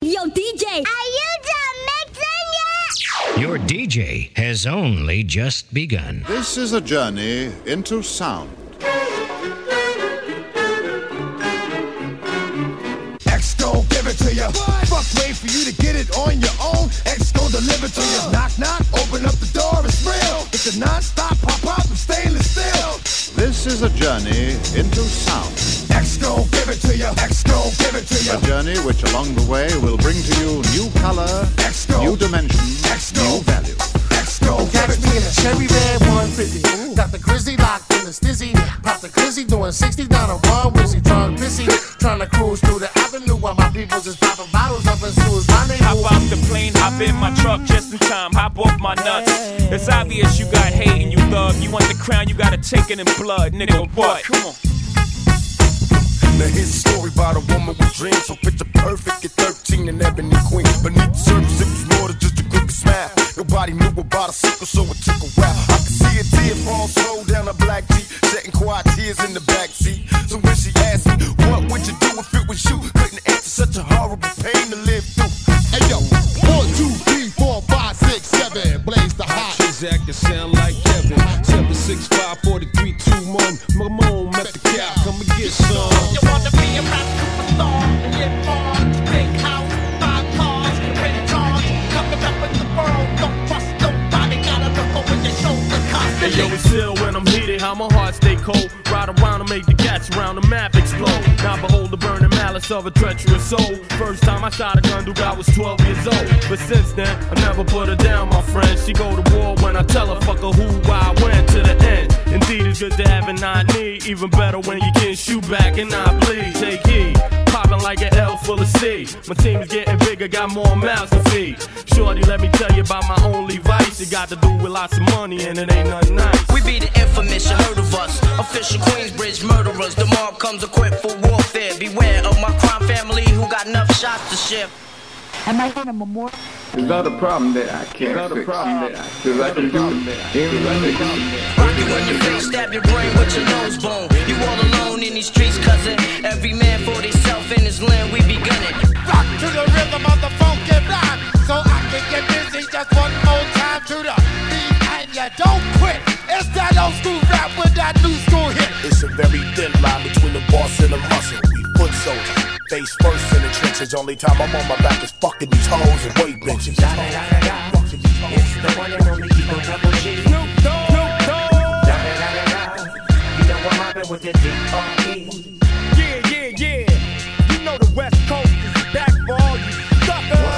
Yo, DJ, are you done mixing yet? Your DJ has only just begun. This is a journey into sound. X gon' give it to ya. Fuck, wait for you to get it on your own. X gon' deliver to ya. Knock, knock, open up the door, it's real. It's a non-stop pop-up from stainless steel. This is a journey into sound. X gon' give it to ya. X gon' give it to ya. A journey which along the way will bring to you new color, new dimension, new value. Catch me in a cherry red 150. Got the Grizzly locked in the stizzy. Pop the Glizzy doing 60 down on Ron Wizzy. Drunk busy, trying to cruise through the avenue while my people's just popping bottles up in Sue's rendezvous. Hop out the plane, hop in my truck just in time. Hop off my nuts. It's obvious you got hate and you thug. You want the crown, you gotta take it in blood, nigga. What? Come on. Now here's a story about a woman with dreams. So picture perfect at 13 and ebony queen. Beneath the surface it was more than just a quick smile. Nobody knew about a sickle, so it took a while. I could see a tear fall slow down a black tee, shedding quiet tears in the backseat. So when she asked me, what would you do if it was you? Couldn't answer, such a horrible pain to live through. Hey yo, 1, 2, 3, 4, 5, 6, 7, blaze the hot. Transact to sound like Kevin. 765 43 21. Mamone at the cap, come and get some. You wanna be a rap superstar, live large, big house, 5 cars, rent cars, coming up in the world, don't trust nobody, gotta look over your shoulder constantly. Hey yo, it's ill when I'm heated, how my heart stay cold. Ride around and make the cats around the map explode. Now behold the burning malice of a treacherous soul. First time I shot a gun, dude, I was 12 years old. But since then, I never put her down, my friend. She go to war when I tell her, fuck her who, why, when, to the end. Indeed, it's good to have and not need. Even better when you can shoot back and not bleed. Take heed, popping like an L full of C. My team's getting bigger, got more mouths to feed. Shorty, let me tell you about my only vice. It got to do with lots of money and it ain't nothing nice. We be the infamous, you heard of us. Official Queensbridge murderers. The mob comes equipped for warfare. Beware of my crime family who got enough shots to share. Am I in a memorial? It's not a problem that I can't fix. Cause I can do anything. Rock it when your face, stab your brain with your nose bone. You all alone in these streets, cousin. Every man for himself in his land, we be gunning. Rock to the rhythm of the funky rhyme, so I can get busy just one more time to the beat, and you don't quit. It's that old school rap with that new school hit. It's a very thin line between the boss and the muscle. We foot soldiers, face first in the trenches. Only time I'm on my back is fucking these hoes and weight benches. It's the one and only Eagle Double G. Snoop Dogg. You know I'm mobbing with the D.R.E. Yeah. You know the West Coast is back for all you suckers.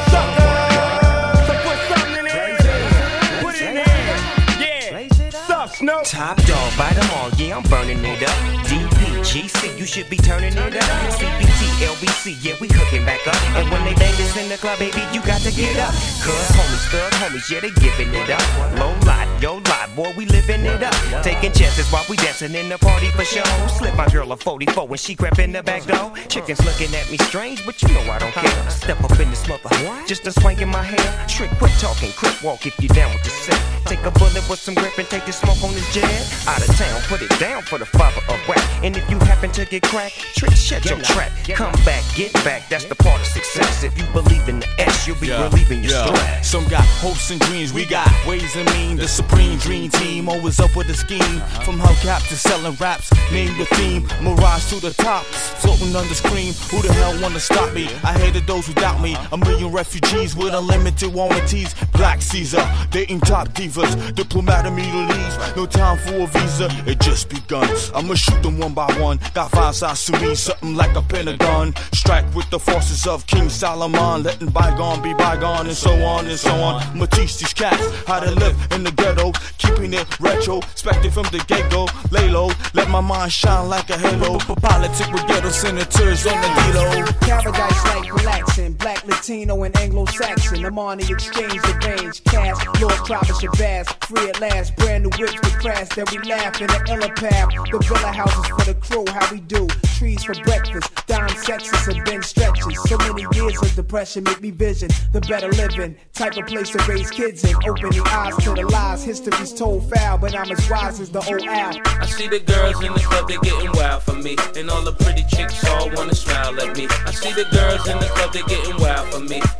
So put something in there. Put it in there. Yeah. Suck, Snoop. Top dog, bite them all, yeah, I'm burning it up. DPGC, you should be turning it up. CBT, LBC, yeah, we hooking back up. And when they bang this in the club, baby, you got to get up. Cause homies, thug homies, yeah, they giving it up. Low lot, yo lot, boy, we living it up. Taking chances while we dancing in the party for show. Slip my girl a 44 when she crept in the back door. Chickens looking at me strange, but you know I don't care. Step up in this mother, just a swank in my hair. Trick, quit talking, quick walk if you down with the set. Take a bullet with some grip and take the smoke on this jet. Out of town, put it down for the father of rap. And if you happen to get cracked, trick, shut your trap. Come back, get back, that's the part of success. If you believe in the S, you'll be relieving your stress. Some got hopes and dreams, we got ways and mean. The supreme dream team, always up with a scheme. From hubcap to selling raps, name the theme. Mirage to the top, floating under screen. Who the hell wanna stop me? I hated those who doubt me. A million refugees with unlimited warranties. Black Caesar, dating top divas. Diplomat of Middle East, no time for a visa. It just begun. I'ma shoot them one by one. Got 5 size Sunnis, something like a pentagon. Strike with the forces of King Solomon, letting bygone be bygone, and so on and so on. I'ma teach these cats how to live in the ghetto, keeping it retro, expected from the get-go. Lay low, let my mind shine like a halo. Politic with ghetto senators on the D-Lo. Paradise like relaxing, black, Latino, and Anglo-Saxon. I'm on the exchange, the range, cash, Lord Travis Shabazz, free at last, brand new whips to crash, then we laugh in the illa path. The villa houses for the crew, how we do, trees for breakfast, dime sexes and bench stretches. So many years of depression make me vision the better living, type of place to raise kids in. Open the eyes to the lies, history's told foul, but I'm as wise as the old owl. I see the girls in the club, they getting wild for me, and all the pretty chicks all wanna smile at me. I see the girls in the club, they getting wild for me,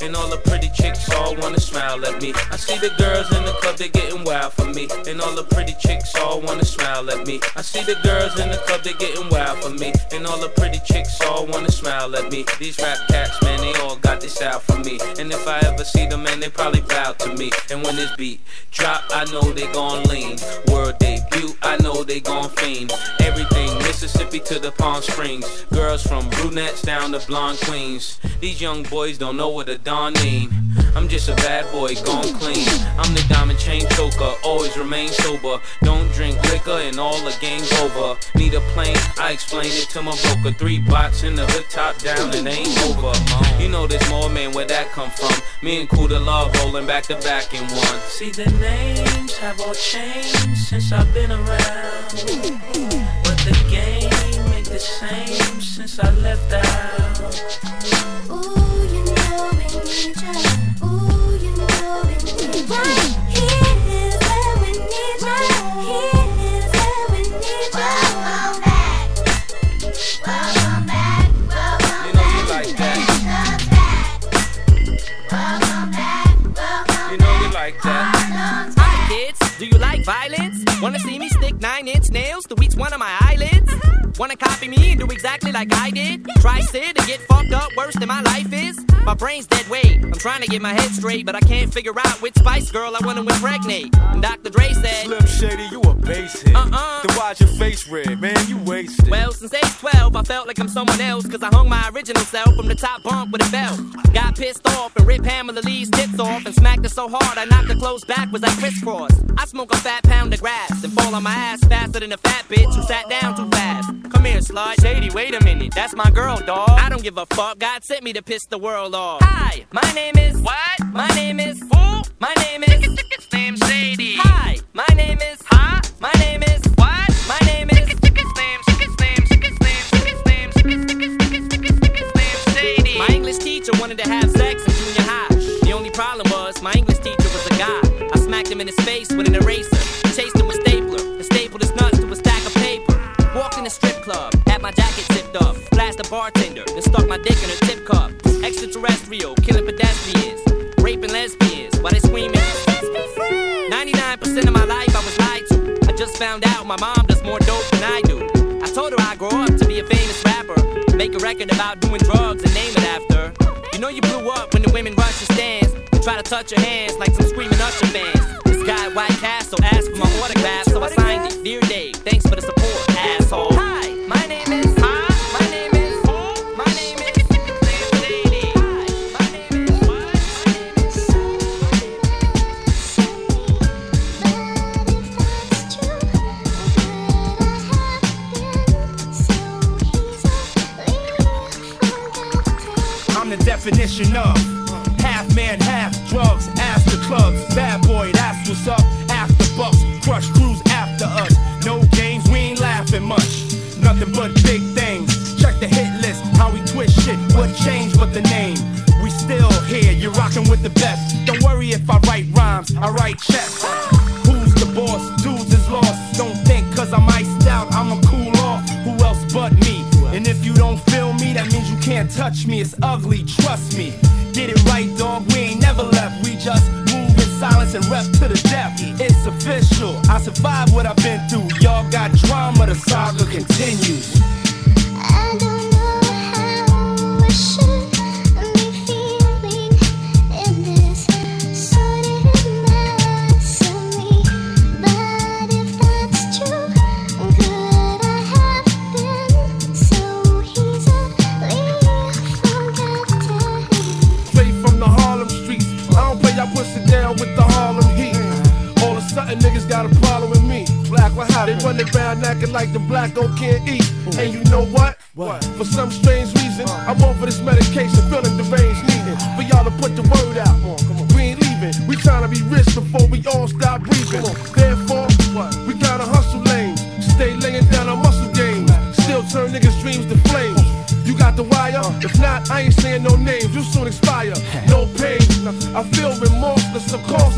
and all the pretty chicks all wanna smile at me. I see the girls in the club, they're getting wild for me, and all the pretty chicks all wanna smile at me. I see the girls in the club, they're getting wild for me, and all the pretty chicks all wanna smile at me. These rap cats, man, they all got this out for me, and if I ever see them, man, they probably bow to me. And when this beat drop, I know they gon' lean. World debut, I know they gon' fiend. Everything Mississippi to the Palm Springs, girls from brunettes down to blonde queens. These young boys don't know what a Don mean. I'm just a bad boy gone clean. I'm the diamond chain choker, always remain sober. Don't drink liquor and all the game's over. Need a plane, I explain it to my broker. 3 bots in the hood, top down, and ain't over. You know there's more, man, where that come from? Me and Kuda Love rolling back to back in one. See the names have all changed since I've been around, but the game ain't the same since I left out. Ooh, you know we need ya. Ooh, you know we need ya. Here's where we need ya. Here's where we need ya. Welcome back. Welcome back. Welcome you know you like that. Welcome back. Welcome you know you like that. Hi kids, do you like violence? Wanna see me stick 9-inch nails to each one of my eyelids? Wanna copy me and do exactly like I did? Try sit and get fucked up worse than my life is? My brain's dead weight, I'm trying to get my head straight, but I can't figure out which Spice Girl I wanna impregnate. And Dr. Dre said, Slim Shady, you a basehead. Then why's your face red, man? You wasted. Well, since age 12, I felt like I'm someone else, cause I hung my original self from the top bunk with a belt. Got pissed off and ripped Pamela Lee's tits off and smacked her so hard I knocked her clothes backwards like crisscross. I smoke a fat pound of grass and fall on my ass faster than a fat bitch who sat down too fast. Come here, slut. Shady, wait a minute, that's my girl, dawg. I don't give a fuck, God sent me to piss the world off. Hi, my name is... What? My name is... Who? My name is... Slim Shady. Hi, my name is... Huh? My name is... What? My name is... Shady. My English teacher wanted to have sex in junior high. The only problem was, my English teacher was a guy. I smacked him in his face with an eraser, chased him with stapler, and stapled his nuts to a stack of paper. Walked in a strip club, had my jacket zipped up, flashed a bartender, then stuck my dick in her tip cup. Extraterrestrial, killing pedestrians, raping lesbians while they screaming. 99% of my life I was lied to. I just found out my mom does more dope than I do. I told her I grow up to be a famous rapper, make a record about doing drugs and name it after. You know you blew up when the women rush your stands and try to touch your hands like some screaming Usher fans. This guy at White Castle asked for my autograph, so I signed it. Dear Dave, thanks for the support, asshole. Hi, my name is... Huh? My name is... Who? My name is... Slim Shady. Hi, my name is... What? I'm the definition of half man, half drugs, after clubs. Bad boy, that's what's up. After bucks, crush crews after us. No games, we ain't laughing much. Nothing but big things. Check the hit list, how we twist shit. What changed but the name? We still here, you're rocking with the best. Don't worry if I write rhymes, I write checks. Who's the boss? Dudes is lost. Don't think cause I'm iced out, I'ma cool off. Who else but me? And if you don't feel me, that means you can't touch me. It's ugly, trust me. Get it right, dog, we ain't never left. We just move in silence and rep to the death. It's official, I survived what I've been through. Y'all got drama, the saga continues. I don't know how I should be feeling in this sordid mess of me. But if that's true, could I have been so easily forgotten? Straight from the Harlem streets, I don't play y'all pussy down with the Harlem heat. All of a sudden niggas got a problem with me. Black, what happened? They running around acting like the black oak can't eat. And you know what? For some strange reason, I'm over this medication, feeling deranged, needing for y'all to put the word out. We ain't leaving, we trying to be rich before we all stop breathing. Therefore, we gotta hustle lanes, stay laying down our muscle game, still turn niggas' dreams to flames. You got the wire? If not, I ain't saying no names, you soon expire. No pain, I feel remorseless, of course